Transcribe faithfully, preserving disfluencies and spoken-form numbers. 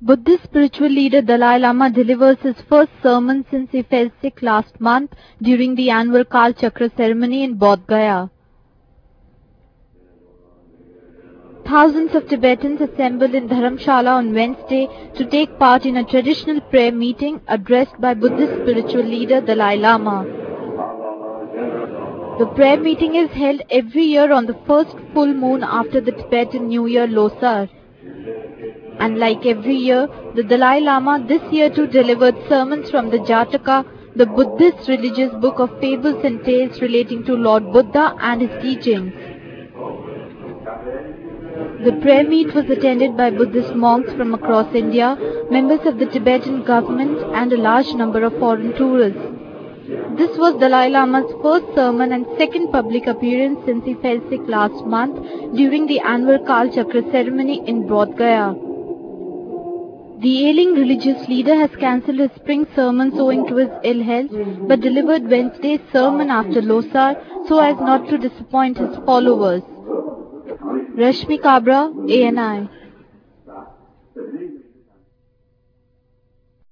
Buddhist spiritual leader Dalai Lama delivers his first sermon since he fell sick last month during the annual Kal Chakra ceremony in Bodh Gaya. Thousands of Tibetans assembled in Dharamshala on Wednesday to take part in a traditional prayer meeting addressed by Buddhist spiritual leader Dalai Lama. The prayer meeting is held every year on the first full moon after the Tibetan New Year Losar. And like every year, the Dalai Lama this year too delivered sermons from the Jataka, the Buddhist religious book of fables and tales relating to Lord Buddha and his teachings. The prayer meet was attended by Buddhist monks from across India, members of the Tibetan government and a large number of foreign tourists. This was Dalai Lama's first sermon and second public appearance since he fell sick last month during the annual Kal Chakra ceremony in Bodh Gaya. The ailing religious leader has cancelled his spring sermons owing to his ill health, but delivered Wednesday's sermon after Losar so as not to disappoint his followers. Rashmi Kabra, A N I.